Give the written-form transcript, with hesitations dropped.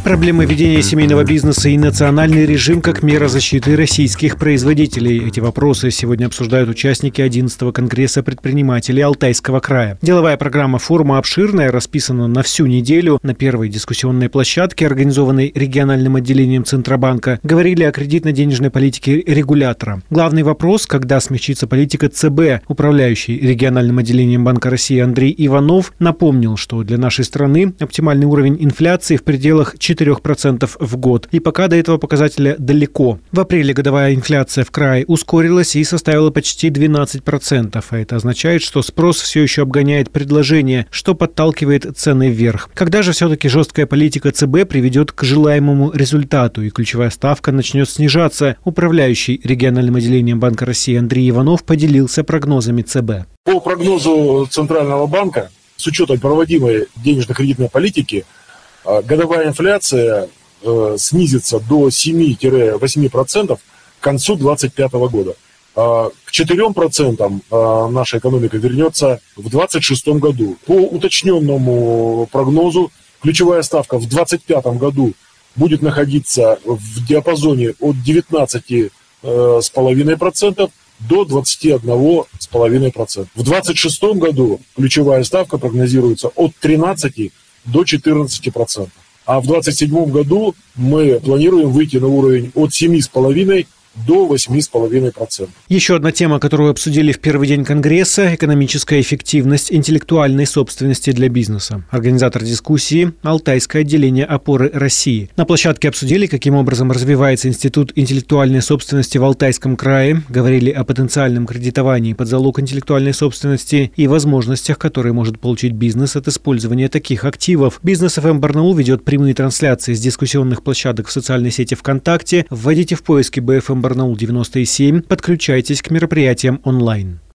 Проблемы ведения семейного бизнеса и национальный режим как мера защиты российских производителей. Эти вопросы сегодня обсуждают участники 11-го конгресса предпринимателей Алтайского края. Деловая программа форума обширная, расписана на всю неделю. На первой дискуссионной площадке, организованной региональным отделением Центробанка, говорили о кредитно-денежной политике регулятора. Главный вопрос, когда смягчится политика ЦБ. Управляющий региональным отделением Банка России Андрей Иванов напомнил, что для нашей страны оптимальный уровень инфляции в пределах 4% в год. И пока до этого показателя далеко. В апреле годовая инфляция в крае ускорилась и составила почти 12%. А это означает, что спрос все еще обгоняет предложение, что подталкивает цены вверх. Когда же все-таки жесткая политика ЦБ приведет к желаемому результату и ключевая ставка начнет снижаться? Управляющий региональным отделением Банка России Андрей Иванов поделился прогнозами ЦБ. По прогнозу Центрального банка, с учетом проводимой денежно-кредитной политики, годовая инфляция снизится до 7-8% к концу 2025 года. К 4% наша экономика вернется в 2026 году. По уточненному прогнозу, ключевая ставка в 2025 году будет находиться в диапазоне от 19,5% до 21,5%. В 2026 году ключевая ставка прогнозируется от 13% до 14%. А в 2027 году мы планируем выйти на уровень от 7,5% до 8,5%. Еще одна тема, которую обсудили в первый день Конгресса – экономическая эффективность интеллектуальной собственности для бизнеса. Организатор дискуссии – Алтайское отделение «Опоры России». На площадке обсудили, каким образом развивается институт интеллектуальной собственности в Алтайском крае, говорили о потенциальном кредитовании под залог интеллектуальной собственности и возможностях, которые может получить бизнес от использования таких активов. Бизнес ФМ Барнаул ведет прямые трансляции с дискуссионных площадок в социальной сети ВКонтакте. Вводите в поиске БФМ Барнаул 97, подключайтесь к мероприятиям онлайн.